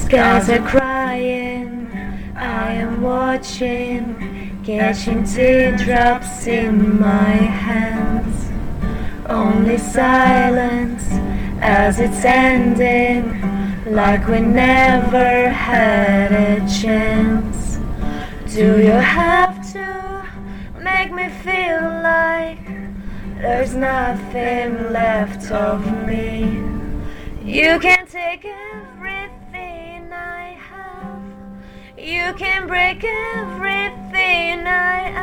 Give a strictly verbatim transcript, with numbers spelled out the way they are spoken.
skies are crying, I am watching, catching teardrops in my hands. Only silence as it's ending, like we never had a chance. Do you have to make me feel like there's nothing left of me? You can take everything I have, you can break everything I